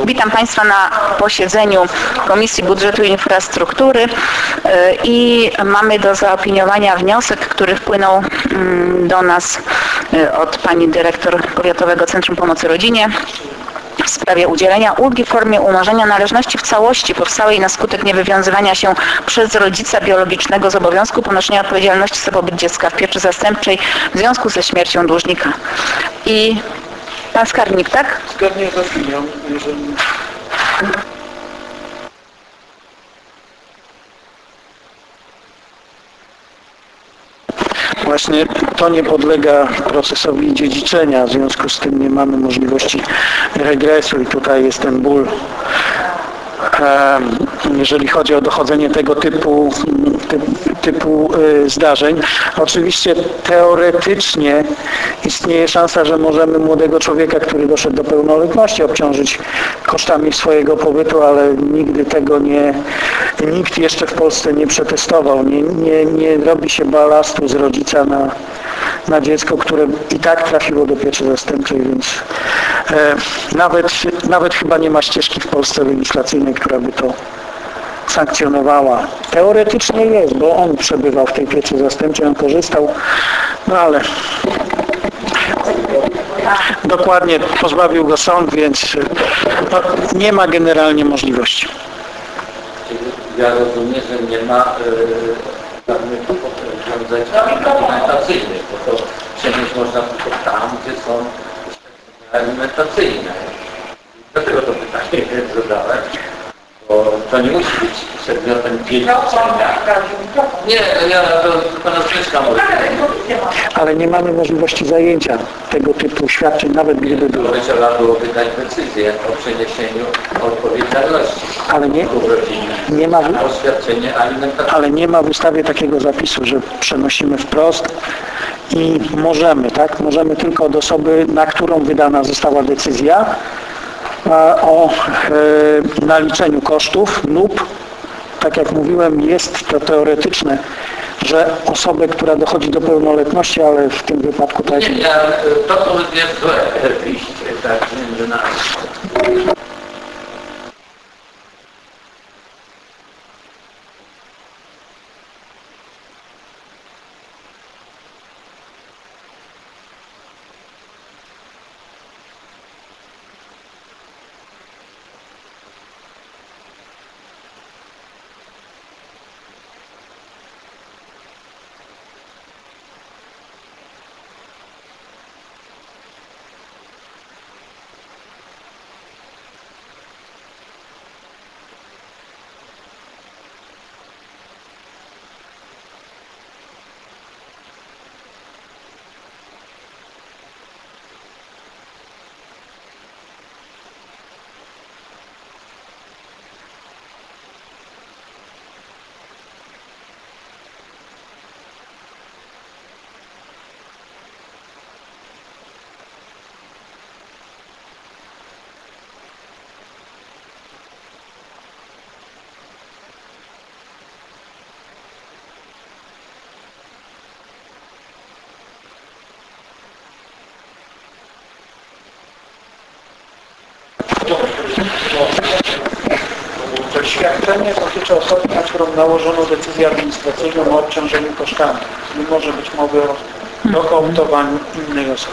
Witam Państwa na posiedzeniu Komisji Budżetu i Infrastruktury i mamy do zaopiniowania wniosek, który wpłynął do nas od Pani Dyrektor Powiatowego Centrum Pomocy Rodzinie w sprawie udzielenia ulgi w formie umorzenia należności w całości powstałej na skutek niewywiązywania się przez rodzica biologicznego z obowiązku ponoszenia odpowiedzialności za pobyt dziecka w pieczy zastępczej w związku ze śmiercią dłużnika. I Pan skarbnik, tak? Zgodnie z opinią, jeżeli... Właśnie to nie podlega procesowi dziedziczenia, w związku z tym nie mamy możliwości regresu i tutaj jest ten ból. Jeżeli chodzi o dochodzenie tego typu zdarzeń. Oczywiście teoretycznie istnieje szansa, że możemy młodego człowieka, który doszedł do pełnoletności, obciążyć kosztami swojego pobytu, ale nigdy tego nikt jeszcze w Polsce nie przetestował. Nie robi się balastu z rodzica na dziecko, które i tak trafiło do pieczy zastępczej, więc nawet chyba nie ma ścieżki w Polsce legislacyjnej, która by to sankcjonowała. Teoretycznie jest, bo on przebywał w tej pieczy zastępczej, on korzystał, no ale dokładnie pozbawił go sąd, więc nie ma generalnie możliwości. Ja rozumiem, że nie ma żadnych rozwiązań alimentacyjnych, bo to przenieść można tylko tam, gdzie są alimentacyjne. Dlatego to pytanie zadałem, bo to nie musi być przedmiotem pieczy. Nie, ja do pana Zbyszka mówię. Ale nie mamy możliwości zajęcia tego typu świadczeń, nawet gdyby było. Trzeba było wydać decyzję o przeniesieniu odpowiedzialności. Ale nie ma w ustawie takiego zapisu, że przenosimy wprost i możemy, tak? Możemy tylko od osoby, na którą wydana została decyzja o naliczeniu kosztów lub, tak jak mówiłem, jest to teoretyczne, że osobę, która dochodzi do pełnoletności, ale w tym wypadku tak... Nie, to jest złe wyjście, tak, między nami. To świadczenie dotyczy osoby, na którą nałożono decyzję administracyjną o obciążeniu kosztami. Nie może być mowy o dokołtowaniu innej osoby.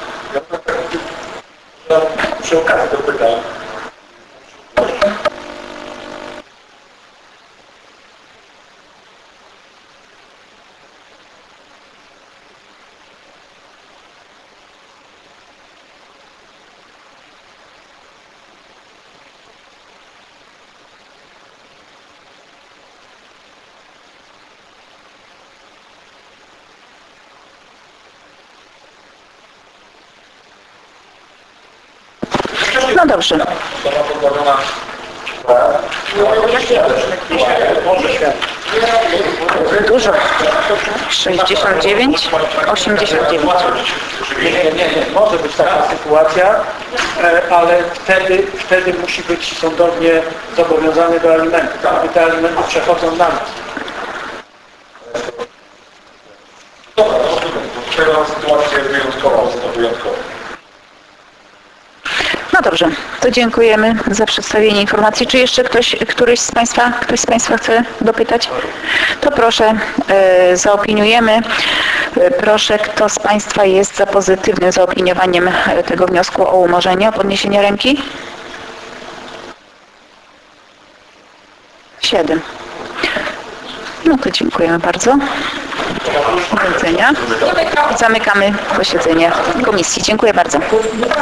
Przy okazji do pytania. No dobrze. Dużo. 69, 89. Nie. Może być taka sytuacja, ale wtedy musi być sądownie zobowiązany do alimentów. Wtedy te alimenty przechodzą na nas. Teraz sytuacja jest wyjątkowa, wyjątkowa. No dobrze, to dziękujemy za przedstawienie informacji. Czy jeszcze ktoś z Państwa chce dopytać? To proszę, zaopiniujemy. Proszę, kto z Państwa jest za pozytywnym zaopiniowaniem tego wniosku o umorzenie, o podniesienie ręki? 7. No to dziękujemy bardzo. Do widzenia. Zamykamy posiedzenie komisji. Dziękuję bardzo.